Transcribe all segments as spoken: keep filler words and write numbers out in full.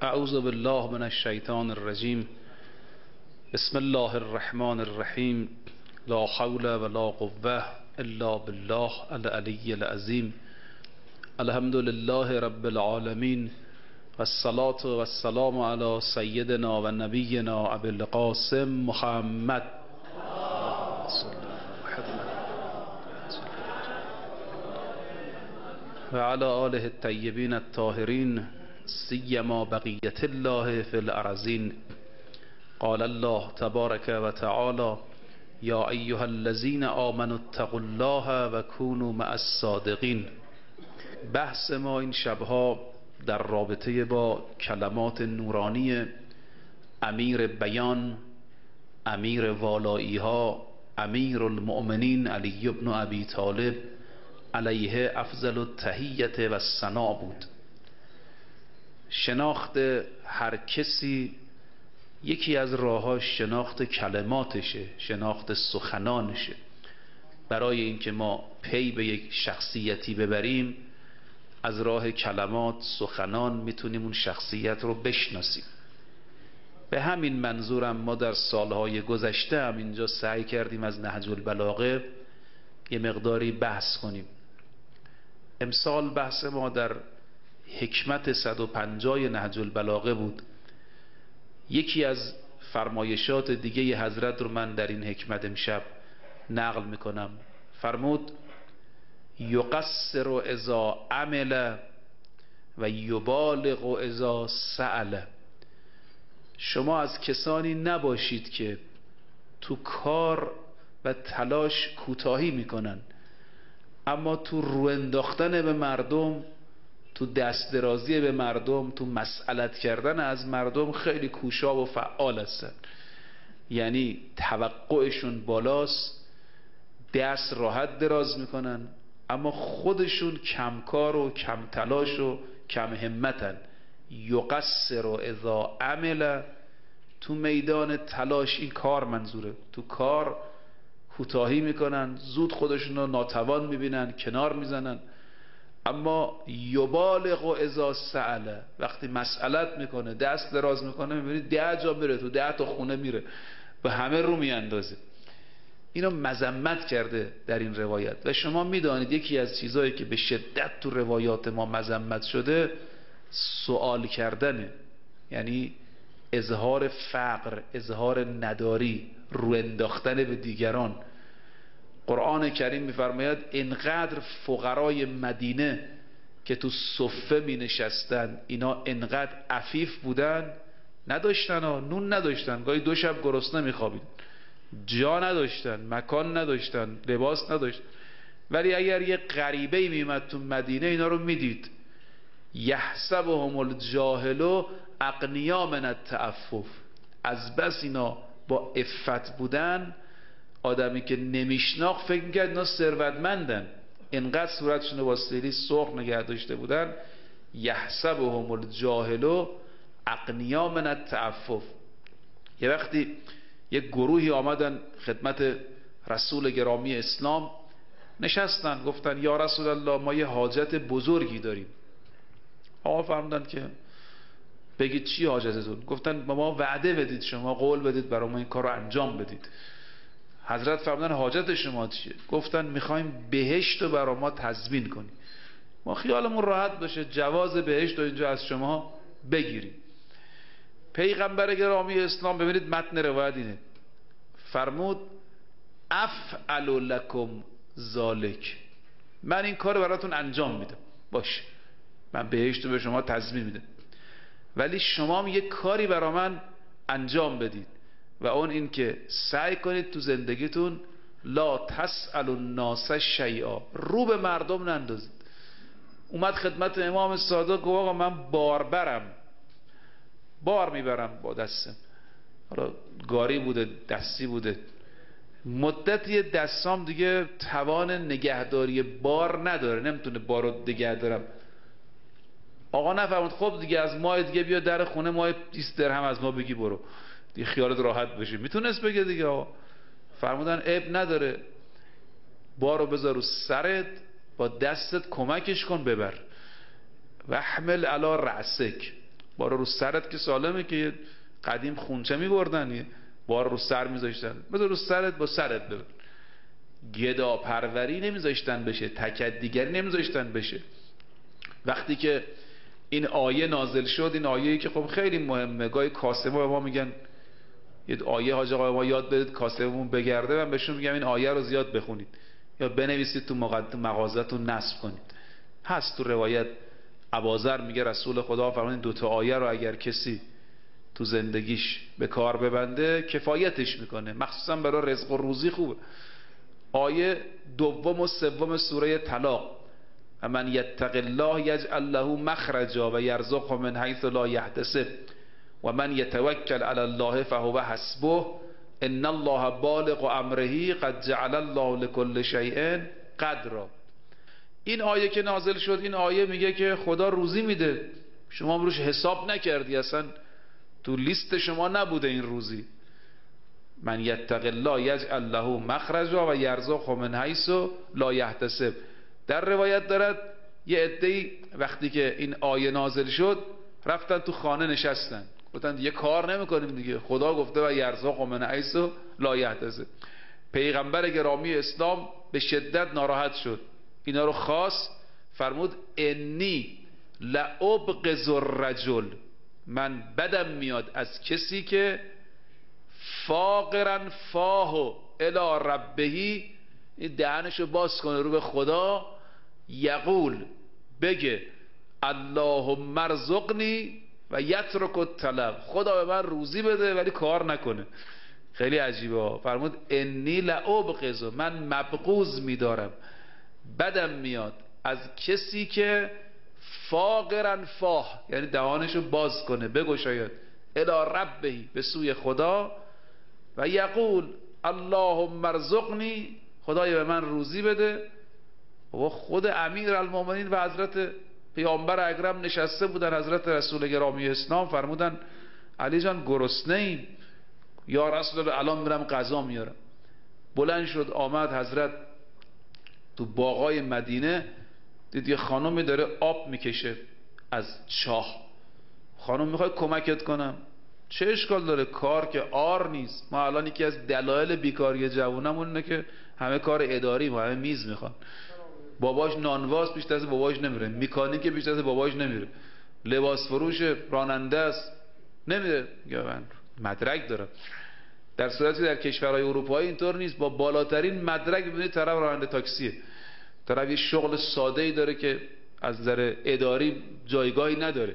اعوذ بالله من الشیطان الرجیم. بسم الله الرحمن الرحیم. لا حول ولا قوة الا بالله العلی العظیم. الحمد لله رب العالمین والصلاة والسلام علی سیدنا و نبینا ابی القاسم محمد و علی آله الطیبین الطاهرین سیما بقیت الله فی الارضین. قال الله تبارک و تعالی یا ایها الذین آمنوا اتقوا الله و کونوا مع الصادقین. بحث ما این شبها در رابطه با کلمات نورانی امیر بیان، امیر والایی ها، امیر المؤمنین علی بن ابی طالب علیه افضل التحیت و ثنا بود. شناخت هر کسی یکی از راهاش شناخت کلماتشه، شناخت سخنانشه. برای اینکه ما پی به یک شخصیتی ببریم از راه کلمات، سخنان میتونیم اون شخصیت رو بشناسیم. به همین منظورم ما در سالهای گذشته هم اینجا سعی کردیم از نهج البلاغه یه مقداری بحث کنیم. امسال بحث ما در حکمت صد و پنجاه نهج البلاغه بود. یکی از فرمایشات دیگه حضرت رو من در این حکمت امشب نقل میکنم. فرمود یقصر اذا عمل و یبالغ اذا سأل. شما از کسانی نباشید که تو کار و تلاش کوتاهی میکنن، اما تو رو انداختن به مردم، تو دست درازی به مردم، تو مسئلت کردن از مردم خیلی کوشا و فعال هستن. یعنی توقعشون بالاست، دست راحت دراز میکنن، اما خودشون کمکار و کم تلاش و کم همتن. یقصر اذا عمل، تو میدان تلاش این کار منظوره، تو کار کوتاهی میکنن، زود خودشون رو ناتوان میبینن، کنار میزنن. اما یبالغ اذا سأل، وقتی مسئلت میکنه، دست دراز میکنه، میبینید ده جا میره، تو ده تا خونه میره، به همه رو میاندازه. اینو مذمت کرده در این روایت. و شما میدانید یکی از چیزهایی که به شدت تو روایات ما مذمت شده سوال کردنه، یعنی اظهار فقر، اظهار نداری، رو انداختن به دیگران. قرآن کریم میفرماید اینقدر فقرای مدینه که تو صفه می نشستن، اینا اینقدر عفیف بودن، نداشتن ها، نون نداشتن، گاهی دو شب گرسنه میخوابید، جا نداشتن، مکان نداشتن، لباس نداشتن. ولی اگر یه غریبه میمد تو مدینه اینا رو میدید، یحسبهم الجاهل اغنیا من التعفف. از بس اینا با عفت بودن، آدمی که نمیشناخت فکر میکرد اینا ثروتمندن، اینقدر صورتشون رو با سیلی سرخ نگه داشته بودن. یحسبهم الجاهل اغنیا من التعفف. یه وقتی یه گروهی آمدن خدمت رسول گرامی اسلام، نشستن، گفتن یا رسول الله ما یه حاجت بزرگی داریم. آقا فرمودن که بگید چی حاجتتون؟ گفتن ما وعده بدید، شما قول بدید برای ما این کار رو انجام بدید. حضرت فرمودن حاجت شما چیه؟ گفتن میخوایم بهشت رو برای ما تضمین کنیم، ما خیالمون راحت باشه جواز بهشت رو اینجا از شما بگیریم. پیغمبر گرامی اسلام، ببینید متن روایت اینه، فرمود افعل لکم ذالک، من این کار رو براتون انجام میدم، باشه من بهشت رو به شما تضمین میدم، ولی شما هم یک کاری برای من انجام بدید، و اون این که سعی کنید تو زندگیتون لا تسألوا الناس شیئا، رو به مردم نندازید. اومد خدمت امام صادق، گفت آقا من باربرم، بار میبرم با دستم، حالا گاری بوده، دستی بوده، مدتی دستام دیگه توان نگهداری بار نداره، نمیتونه بار رو نگه دارم. آقا نفرمود خب دیگه از ماه دیگه بیا در خونه، ماه بیست درهم از ما بگی برو، دیگه خیالت راحت بشه. میتونست بگه دیگه آقا. فرمودن عیب نداره، بارو بذار رو سرت، با دستت کمکش کن ببر. و حمل علی رأسک، بار رو سرت که سالمه که قدیم خونچه می‌بردن، بار رو سر می‌ذاشتن، بذار رو سرت با سرت ببر. گدا پروری نمی‌ذاشتن بشه، تکدیگری نمی‌ذاشتن بشه. وقتی که این آیه نازل شد، این آیه‌ای که خب خیلی مهمه، گاهی کاسبا به ما میگن یه آیه حاج آقا ما یاد بدید کاسبمون بگرده، من بهشون میگم این آیه رو زیاد بخونید یا بنویسید تو مغازه‌تون نصب کنید. هست تو روایت ابوذر میگه رسول خدا فرمودن دو تا آیه رو اگر کسی تو زندگیش به کار ببنده کفایتش میکنه، مخصوصا برای رزق و روزی خوبه. آیه دوم و سوم سوره طلاق، من یتق الله یجعل له مخرجا و یرزقه من حیث لا یحتسب و من یتوکل علی الله فهو حسبه ان الله بالغ امره قد جعل الله لكل شیء قدرا. این آیه که نازل شد، این آیه میگه که خدا روزی میده، شما روش حساب نکردی، اصلا تو لیست شما نبوده این روزی. من یتق الله یجعل له مخرجا و یرزقه من حیث لا یحتسب. در روایت دارد یه عده‌ای وقتی که این آیه نازل شد رفتن تو خانه نشستن، گفتن دیگه کار نمی‌کنیم دیگه، خدا گفته و یرزقه من حیث لا یحتسب. پیغمبر گرامی اسلام به شدت ناراحت شد، اینا رو خواست، فرمود انی لابغض الرجل، من بدم میاد از کسی که فاقرا فاهو الی ربهی، این دهنشو باز کنه رو به خدا، یقول بگه اللهم ارزقنی و یترک الطلب، خدا به من روزی بده ولی کار نکنه. خیلی عجیبه. فرمود انی لابغض، من مبغوض میدارم، بدم میاد از کسی که فاقرا فاه، یعنی دهانشو باز کنه بگشاید، الی ربهی، به سوی خدا، و یقول اللهم ارزقنی، خدای به من روزی بده. و خود امیر المومنین و حضرت پیامبر اکرم نشسته بودن، حضرت رسول گرامی اسلام فرمودن علی جان گرسنه ایم، یا رسول الله الان میرم غذا میارم. بلند شد آمد حضرت تو باغای مدینه، دید یه خانومی داره آب میکشه از چاه. خانم میخوای کمکت کنم؟ چه اشکال داره، کار که آر نیست. ما الان یکی از دلایل بیکاری جوونمون اینه که همه کار اداری، ما همه میز میخوان. باباش نانواز پیش دست باباش نمیره، میکانیک پیش دست باباش نمیره، لباس فروش، راننده است نمیره، یا من مدرک دارم. در صورتی در کشورهای اروپایی اینطور نیست، با بالاترین مدرک ببینید طرف راننده تاکسیه، طرف یه شغل ساده ای داره که از نظر اداری جایگاهی نداره.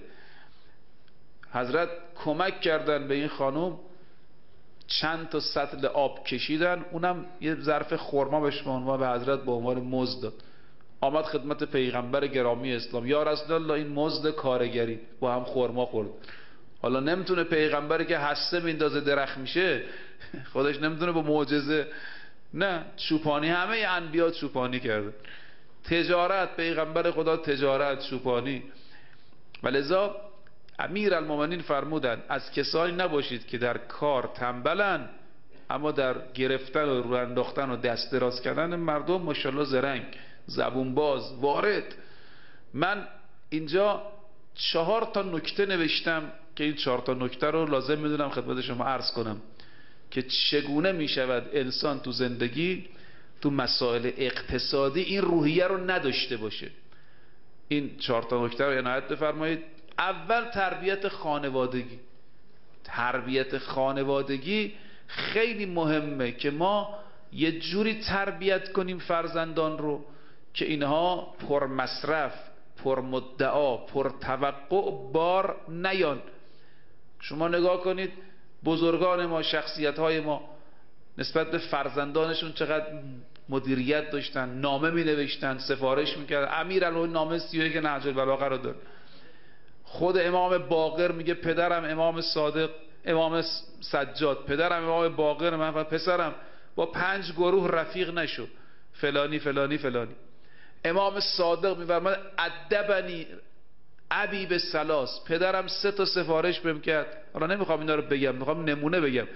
حضرت کمک کردن به این خانم، چند تا سطل آب کشیدن، اونم یه ظرف خرما بهش به عنوان به حضرت به عنوان مزد داد. آمد خدمت پیغمبر گرامی اسلام، یا رسول الله این مزد کارگری، با هم خرما خورد. حالا نمیتونه پیغمبری که هسته میندازه درخت میشه، خودش نمیتونه با معجزه، نه، چوپانی، همه انبیا چوپانی کرده، تجارت، پیغمبر خدا تجارت، چوپانی. ولذا امیر المومنین فرمودن از کسانی نباشید که در کار تنبلن، اما در گرفتن و رو انداختن و دست دراز کردن مردم ماشاءالله زرنگ، زبون باز، وارد. من اینجا چهار تا نکته نوشتم که این چهار تا نکته رو لازم میدونم خدمت شما عرض کنم که چگونه میشود انسان تو زندگی تو مسائل اقتصادی این روحیه رو نداشته باشه. این چهار تا نکته رو عنایت بفرمایید. اول تربیت خانوادگی. تربیت خانوادگی خیلی مهمه که ما یه جوری تربیت کنیم فرزندان رو که اینها پر مصرف، پر مدعا، پر توقع بار نیان. شما نگاه کنید بزرگان ما، شخصیت های ما نسبت به فرزندانشون چقدر مدیریت داشتن، نامه می نوشتن، سفارش می کردن. امیرالمومنین نامه سی و یک نهج البلاغه رو داره. خود امام باقر میگه پدرم امام صادق، امام سجاد، پدرم امام باقر، من پسرم با پنج گروه رفیق نشو، فلانی فلانی فلانی. امام صادق میفرماد ادبنی ابی به سلاس، پدرم سه تا سفارش بهم کرد. حالا نمیخوام اینا رو بگم، میخوام نمونه بگم.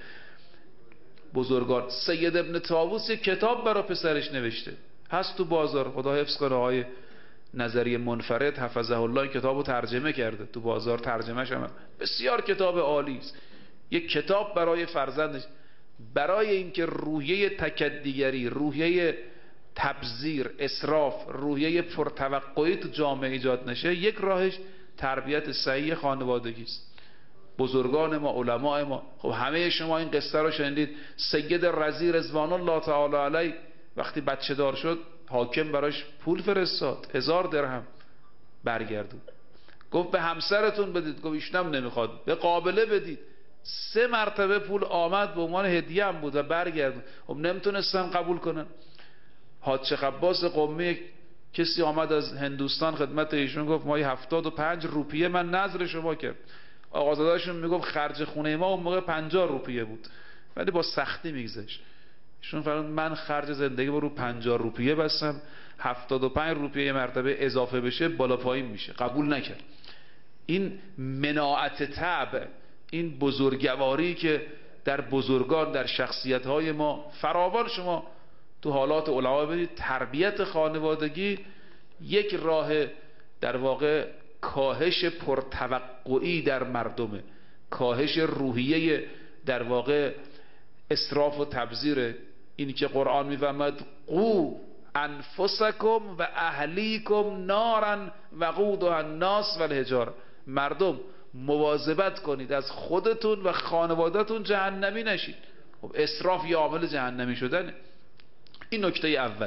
بزرگان، سید ابن طاووس یک کتاب برای پسرش نوشته، هست تو بازار، خدا حفظ کنه آقای نظری منفرد حفظه الله کتابو ترجمه کرده، تو بازار ترجمهش هم بسیار کتاب عالی است. یک کتاب برای فرزندش، برای اینکه روحیه تکدیگری، روحیه تبذیر، اسراف، روحیه پرتوقعی تو جامعه ایجاد نشه، یک راهش تربیت صحیح خانوادگی است. بزرگان ما، علماء ما، خب همه شما این قصه رو شنیدید. سید رضی رضوان الله تعالی علیه وقتی بچه دار شد، حاکم براش پول فرستاد، هزار درهم برگردون. گفت به همسرتون بدید، گفت ایشونم نمیخواد. به قابله بدید. سه مرتبه پول آمد به عنوان هدیه هم بود و برگردون. خب نمیتونستن قبول کنن. حاج عباس قمی کسی آمد از هندوستان خدمت ایشون، گفت ما هفتاد و پنج روپیه من نذر شما کرد. آقازاده‌شون میگفت خرج خونه ما اون موقع پنجاه روپیه بود، ولی با سختی میگذشت. ایشون فرمود من خرج زندگی رو پنجاه روپیه بستم، هفتاد و پنج روپیه یه مرتبه اضافه بشه بالا پایین میشه. قبول نکرد. این مناعت طبع، این بزرگواری که در بزرگان، در شخصیت‌های ما فراوان شما تو حالات علما ببینید، تربیت خانوادگی یک راه در واقع کاهش پرتوقعی در مردمه، کاهش روحیه در واقع اسراف و تبذیره. اینی که قرآن میفرماید قو انفسکم و اهلیکم نارا وقودها الناس والحجاره، مردم مواظبت کنید از خودتون و خانوادهتون جهنمی نشید. خب اسراف یه عامل جهنمی شدنه. این نکته اول.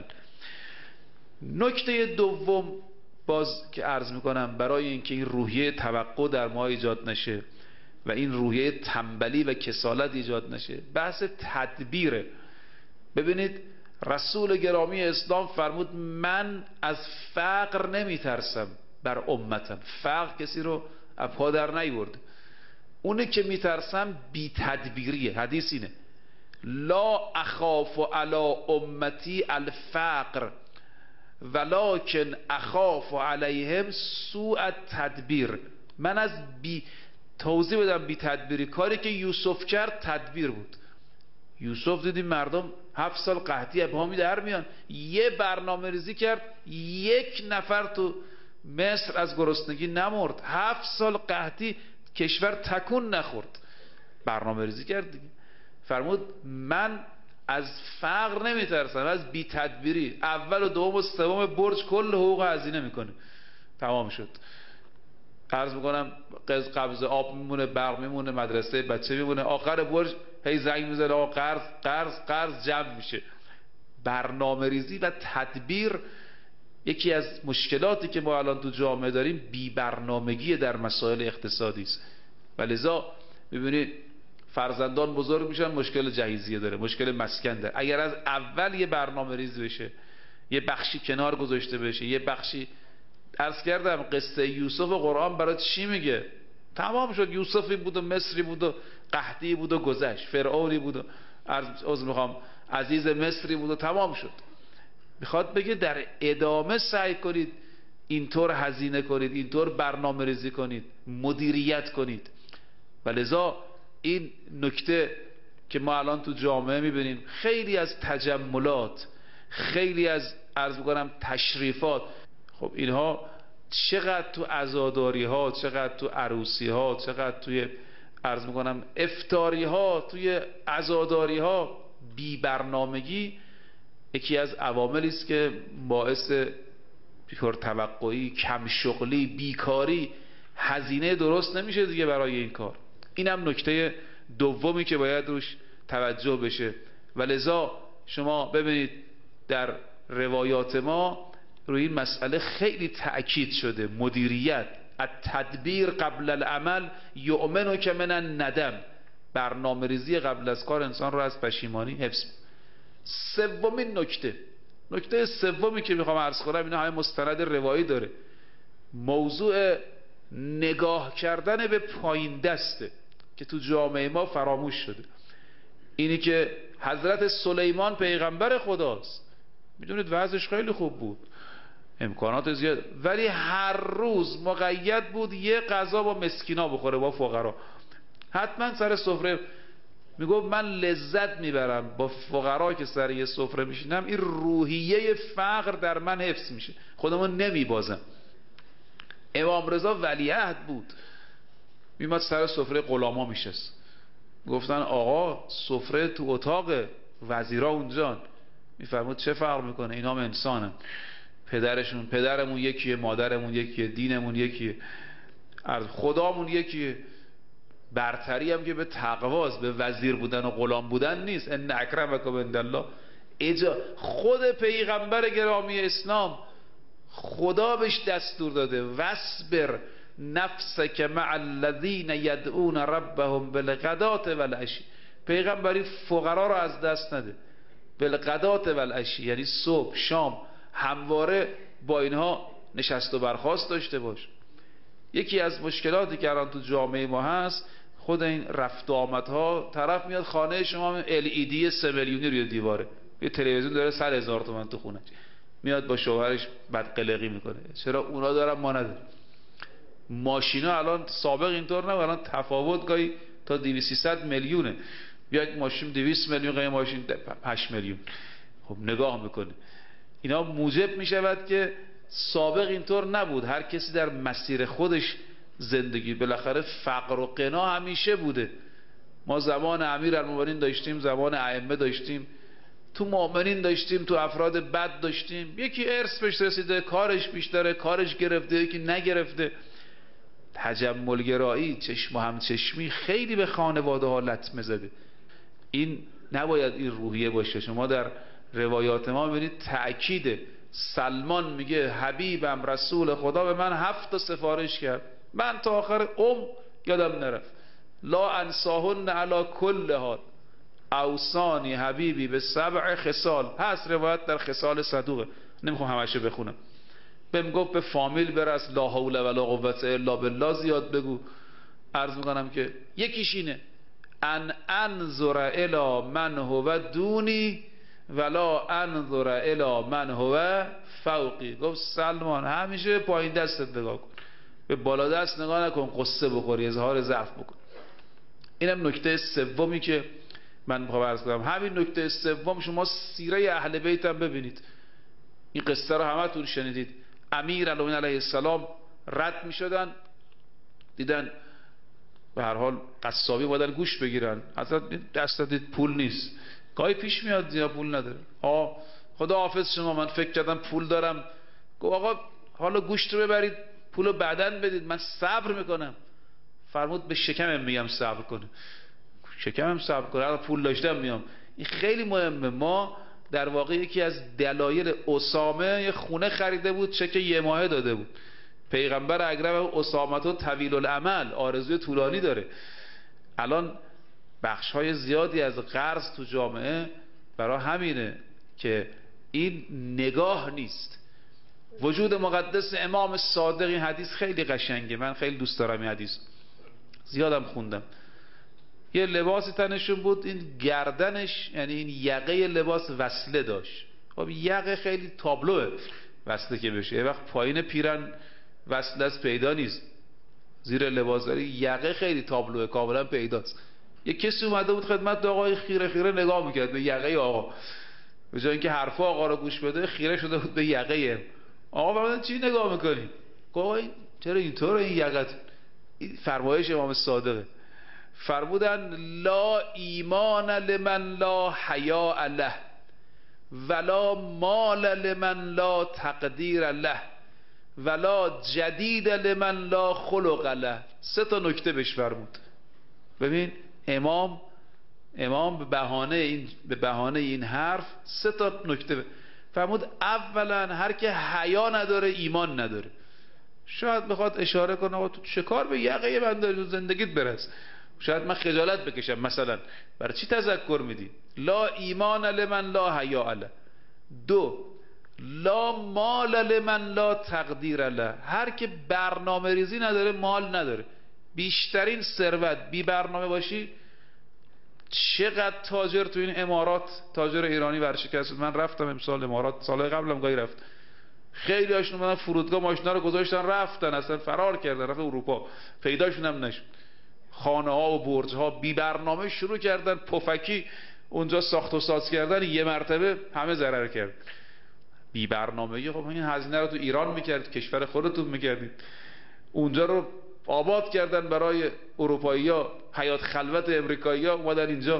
نکته دوم باز که عرض میکنم، برای اینکه این روحیه توقع در ما ایجاد نشه و این روحیه تنبلی و کسالت ایجاد نشه، بحث تدبیره. ببینید رسول گرامی اسلام فرمود من از فقر نمیترسم بر امتم. فقر کسی رو پا در نیورده. اونه که میترسم بی تدبیریه. حدیث اینه لا اخاف علی امتی الفقر ولکن اخاف علیهم سوء تدبیر. من از بی توضیح بدم بی تدبیری، کاری که یوسف کرد تدبیر بود. یوسف دیدیم مردم هفت سال قحطی ابهامی در میان، یه برنامه ریزی کرد، یک نفر تو مصر از گرسنگی نمرد. هفت سال قحطی کشور تکون نخورد. برنامه ریزی کرد دیگه. فرمود من از فقر نمیترسم، از بی تدبیری. اول و دوم و سوم برج کل حقوق هزینه میکنه، تمام شد. عرض میکنم قبض آب میمونه، برق میمونه، مدرسه بچه میمونه، آخر برج هی زنگ میزنه آقا قرض قرض قرض جمع میشه. برنامه ریزی و تدبیر یکی از مشکلاتی که ما الان تو جامعه داریم، بی برنامگی در مسائل اقتصادی است. ولذا میبینید فرزندان بزرگ میشن، مشکل جهیزیه داره، مشکل مسکن داره. اگر از اول یه برنامه ریزی بشه، یه بخشی کنار گذاشته بشه، یه بخشی، عرض کردم قصه یوسف قرآن برای چی میگه؟ تمام شد. یوسفی بود و مصری بود و قحطی بود و گذشت، فرعونی بود و عرض میخوام عزیز مصری بود و تمام شد. میخواد بگه در ادامه سعی کنید اینطور هزینه کنید، اینطور برنامه ریزی کنید، مدیریت کنید. ولذا این نکته که ما الان تو جامعه میبینیم، خیلی از تجملات، خیلی از عرض میکنم تشریفات، خب اینها چقدر تو عزاداری ها، چقدر تو عروسی ها، چقدر توی عرض میکنم افطاری ها، توی عزاداری ها بی برنامگی یکی از عواملی است که باعث پرتوقعی، کم شغلی، بیکاری، هزینه درست نمیشه دیگه برای این کار. اینم نکته دومی که باید روش توجه بشه. ولذا شما ببینید در روایات ما روی این مسئله خیلی تأکید شده. مدیریت، التدبیر قبل العمل یؤمن که من الندم. برنامه ریزی قبل از کار انسان رو از پشیمانی حفظ. سومین نکته، نکته سومی که میخوام عرض کنم، اینا همه مستند روایی داره. موضوع نگاه کردن به پایین دسته که تو جامعه ما فراموش شده. اینی که حضرت سلیمان پیغمبر خداست، میدونید وضعش خیلی خوب بود، امکانات زیاد، ولی هر روز مقید بود یه غذا با مسکینا بخوره، با فقرا. حتما سر سفره میگفت من لذت میبرم با فقرا که سر یه سفره میشینم، این روحیه فقر در من حفظ میشه، خودمون نمیبازم. امام رضا ولیعهد بود، میمد سر سفره غلاما میشست، گفتن آقا سفره تو اتاق، وزیرا اونجان. میفرمود چه فرق میکنه، اینا هم انسانن، پدرشون پدرمون یکیه، مادرمون یکیه، دینمون یکیه، خدامون یکیه. برتری هم که به تقواست، به وزیر بودن و غلام بودن نیست. ان اکرمکم عندالله اجا خود پیغمبر گرامی اسلام خدا بهش دستور داده واصبر نفسک مع الذین یدعون ربهم بالغداة والعشی. پیغمبری فقرا رو از دست نده، بالغداة والعشی یعنی صبح شام همواره با اینها نشست و برخاست داشته باش. یکی از مشکلاتی که الان تو جامعه ما هست، خود این رفت و آمدها، طرف میاد خانه شما ال ای دی سه میلیونی روی دیواره، یه تلویزیون داره صد هزار تومان تو خونه، میاد با شوهرش بدقلقی میکنه. چرا اونا دارن ما نداریم؟ ماشینا الان سابق اینطور نبود، الان تفاوت گاهی تا دویست سیصد میلیونه، یک ماشین دویست میلیون، گاهی ماشین هشت میلیون. خب نگاه میکنه، اینا موجب میشود که سابق اینطور نبود، هر کسی در مسیر خودش زندگی. بالاخره فقر و غنا همیشه بوده. ما زمان امیرالمومنین داشتیم، زمان ائمه داشتیم، تو مؤمنین داشتیم، تو افراد بد داشتیم. یکی ارث بهش رسیده، کارش بیشتره، کارش گرفته، یکی نگرفته. تجمل گرایی، چشم و همچشمی خیلی به خانواده ها لطمه زده. این نباید این روحیه باشه. شما در روایات ما ببینید تأکیده. سلمان میگه حبیبم رسول خدا به من هفت تا سفارش کرد، من تا آخر عمر یادم نرفت. لا انساهن علی کل حال، اوصانی حبیبی به سبع خصال. هست روایت در خصال صدوقه، نمیخوام همشه بخونم. بهم گفت به فامیل برس، لا حول ولا قوت الا بالله زیاد بگو. عرض میکنم که یکیش اینه، ان انظر الی من هو دونی ولا انظر الی من هو فوقی. گفت سلمان همیشه پایین دستت نگاه کن، به بالا دست نگاه نکن، قصه بخوری، اظهار ضعف بکن. اینم نکته سومی که من میخوام عرض کنم. همین نکته سوم، شما سیره اهل بیت هم ببینید. این قصه رو همتون شنیدید. امیرالمومنین علیه السلام رد میشدن، دیدن به هر حال قصابی بودن گوش بگیرن، اصلا دست دید پول نیست. گاهی پیش میاد زیاد پول نداره، آه خدا حافظ شما، من فکر کردم پول دارم. گفت آقا حالا گوشت رو ببرید، پول رو بعدن بدید، من صبر میکنم. فرمود به شکمم میگم صبر کنه، شکمم صبر کنه، اگه پول داشتم میام. این خیلی مهمه. ما در واقع یکی از دلایل اسامه یه خونه خریده بود، چک یه ماهه داده بود. پیغمبر اکرم اسامه طویل الامل، آرزوی طولانی داره. الان بخش های زیادی از قرض تو جامعه برای همینه که این نگاه نیست. وجود مقدس امام صادق، این حدیث خیلی قشنگه، من خیلی دوست دارم این حدیث، زیادم خوندم. یه لباسی تنشون بود، این گردنش یعنی این یقه لباس وصله داشت. خب یقه خیلی تابلوه وصله که بشه، یه وقت پایین پیرن وصله از پیدا نیست، زیر لباس داری یقه خیلی تابلوه، کاملا پیداست. یه کسی اومده بود خدمت آقای، خیره خیره نگاه میکرد به یقه آقا، به جای اینکه حرف آقا رو گوش بده خیره شده بود به یقه آقا. فرمودن چی نگاه میکنی؟ آقا چرا اینطور این یقت؟ فرمایش امام صادقه. فرمودن لا ایمان لمن لا حیاء له ولا مال لمن لا تقدیر له ولا جدید لمن لا خلق له. سه تا نکته بهش فرمود. ببین امام امام به بهانه این به بهانه این حرف سه تا نکته فرمود. اولا هر که حیا نداره ایمان نداره. شاید بخواد اشاره کنه آقا تو چه کار به یقه من داری، زندگیت برس، شاید من خجالت بکشم مثلا، برای چی تذکر میدی؟ لا ایمان لمن لا حیا له. دو، لا مال لمن لا تقدیر له. هر که برنامه ریزی نداره مال نداره. بیشترین ثروت بی برنامه باشی. چقدر تاجر تو این امارات، تاجر ایرانی ورشکست. من رفتم امسال امارات، سال قبلم گاهی رفت، خیلی هاشون اومدن فرودگاه ماشینا رو گذاشتن رفتن، اصلا فرار کردن، رفت اروپا، پیداشون هم نشد. خانه ها و برج ها بی برنامه شروع کردن پفکی اونجا ساخت و ساز کردن، یه مرتبه همه ضرر کرد. بی برنامگی. خب این هزینه رو تو ایران میکرد، کشور خودتون میکردید، اونجا رو آباد کردن برای اروپایی‌ها، حیات خلوت امریکایی‌ها اومدن اینجا،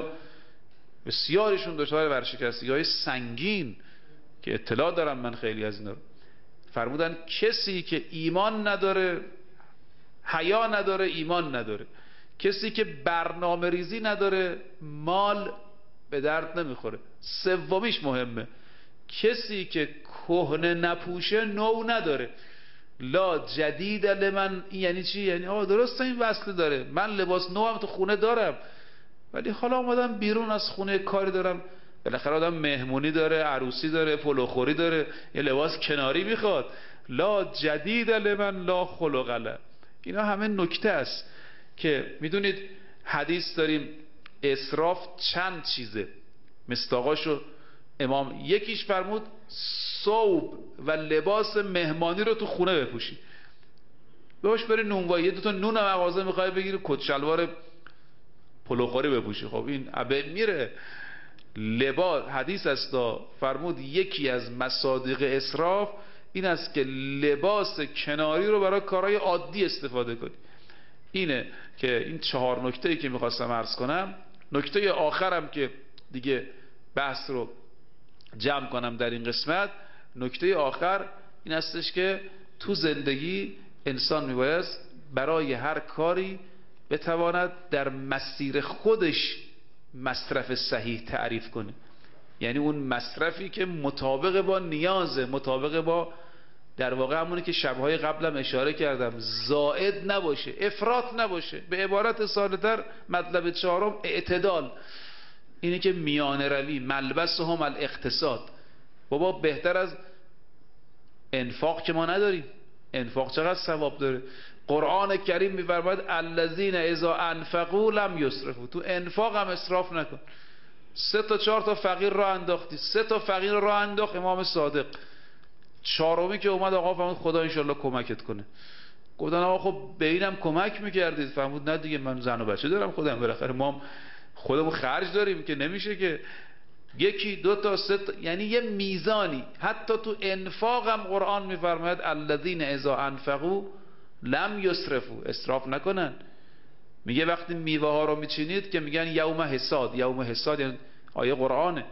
بسیارشون دچار ورشکستگی‌های سنگین که اطلاع دارم من خیلی از اینا رو. فرمودن کسی که ایمان نداره، حیا نداره، ایمان نداره. کسی که برنامه ریزی نداره، مال به درد نمیخوره. سومیش مهمه، کسی که کهنه نپوشه نو نداره. لا جدید لمن، یعنی چی؟ یعنی آقا درسته این وصله داره، من لباس نو هم تو خونه دارم، ولی حالا اومدم بیرون از خونه کاری دارم، بالاخره آدم مهمونی داره، عروسی داره، پلوخوری داره، یه لباس کناری میخواد. لا جدید لمن لا خلق له. اینا همه نکته است که میدونید حدیث داریم اسراف چند چیزه، مصداقاشو امام یکیش فرمود ثوب و لباس مهمانی رو تو خونه بپوشی. باش بری نونوایی، دو تا نون مغازه میخوای بگیری، کت شلوار پلوخوری بپوشی، خب این ابه میره. لباس حدیث است فرمود یکی از مصادیق اسراف این است که لباس کناری رو برای کارهای عادی استفاده کنی. اینه که این چهار نکته‌ای که میخواستم عرض کنم. نکته آخرم که دیگه بحث رو جمع کنم در این قسمت، نکته آخر این هستش که تو زندگی انسان میباید برای هر کاری بتواند در مسیر خودش مصرف صحیح تعریف کنه. یعنی اون مصرفی که مطابق با نیازه، مطابق با در واقع همونی که شبهای قبلم اشاره کردم، زائد نباشه، افراط نباشه. به عبارت ساده‌تر مطلب چهارم اعتدال، اینی که میانه روی، ملبسهم الاقتصاد. بابا بهتر از انفاق که ما نداریم. انفاق چقدر ثواب داره. قرآن کریم می‌فرماید الذین اذا انفقوا لم یسرفوا. تو انفاق هم اسراف نکن. سه تا چهار تا فقیر را انداختی، سه تا فقیر را انداخت امام صادق. چهارمی که اومد آقا فرمود خدا انشالله کمکت کنه. گفتن آقا خب به اینم کمک میکردید. فرمود نه دیگه من زن و بچه دارم خودم، بالاخره ما خودمون خرج داریم که نمیشه که یکی دو تا سه تا، یعنی یه میزانی. حتی تو انفاق هم قرآن میفرماید الذین اذا انفقوا لم یسرفوا، اسراف نکنن. میگه وقتی میوه ها رو میچینید که میگن یوم حصاد. یوم حصاد یعنی آیه قرآنه،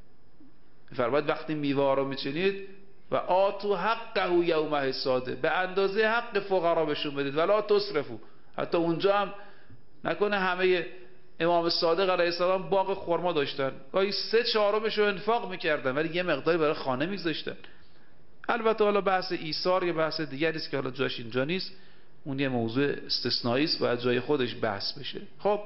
میفرماید وقتی میوه ها رو میچینید و آتو حقه یوم حصاده، به اندازه حق فقرا بهشون بدید ولا تسرفوا. حتی اونجا هم نکنه همه امام صادق علیه السلام باغ خرما داشتن، گاهی سه چهارمش رو انفاق میکردن ولی یه مقداری برای خانه میگذاشتن. البته حالا بحث ایثار یه بحث دیگری است که حالا جاش اینجا نیست، اون یه موضوع استثنایی است و جای خودش بحث بشه. خب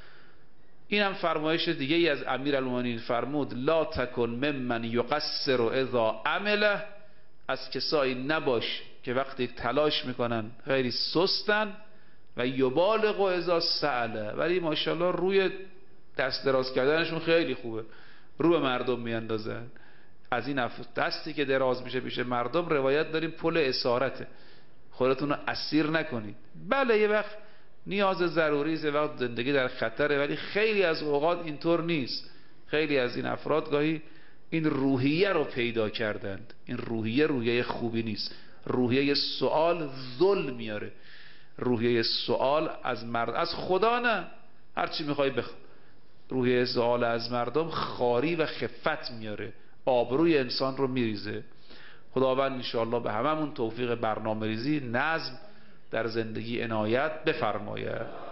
اینم فرمایش دیگه ای از امیرالمومنین فرمود لا تکن ممن یقصر اذا عمله، از کسایی نباش که وقتی تلاش میکنن خیلی سستن و یبالغ اذا سأله، ولی ماشاءالله روی دست دراز کردنشون خیلی خوبه، رو به مردم میاندازن. از این دستی که دراز میشه پیش مردم روایت داریم پل اسارته، خودتون رو اسیر نکنید. بله یه وقت نیاز ضروری است، یه وقت زندگی در خطره، ولی خیلی از اوقات اینطور نیست. خیلی از این افراد گاهی این روحیه رو پیدا کردند. این روحیه روحیه خوبی نیست. روحیه سوال ظلم میاره. روحیه سوال از مرد، از خدا نه، هرچی میخوای بخوا. روحیه سوال از مردم خاری و خفت میاره، آبروی انسان رو میریزه. خداوند انشاءالله به هممون توفیق برنامه ریزی، نظم در زندگی عنایت بفرماید.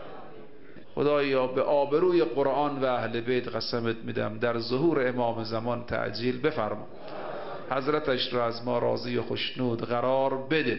خدایا به آبروی قرآن و اهل بیت قسمت میدم در ظهور امام زمان تعجیل بفرما. حضرتش را از ما راضی و خوشنود قرار بده.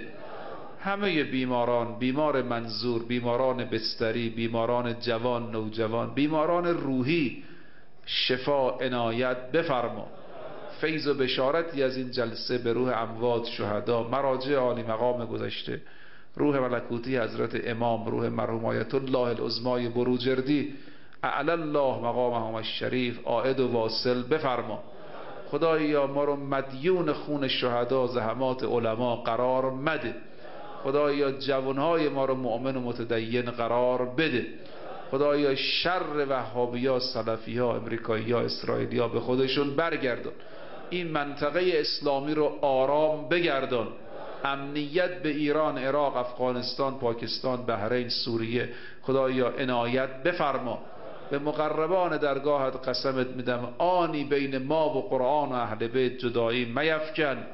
همه بیماران، بیمار منظور، بیماران بستری، بیماران جوان نوجوان، بیماران روحی، شفا عنایت بفرما. فیض و بشارتی از این جلسه به روح اموات شهدا، مراجع عالی مقام گذشته، روح ملکوتی حضرت امام، روح مرحوم آیت الله العظمای بروجردی اعلی الله مقامهم الشریف عائد و واصل بفرما. خدایا ما رو مدیون خون شهدا زحمات علما قرار مده. خدایا جوانهای ما رو مؤمن و متدین قرار بده. خدایا شر وهابی‌ها، سلفی‌ها، امریکایی‌ها، اسرائیلی‌ها به خودشون برگردون. این منطقه اسلامی رو آرام بگردان. امنیت به ایران، عراق، افغانستان، پاکستان، بحرین، سوریه خدایا عنایت بفرما. به مقربان درگاهت قسمت میدم آنی بین ما و قرآن و اهل بیت جدایی میفکن.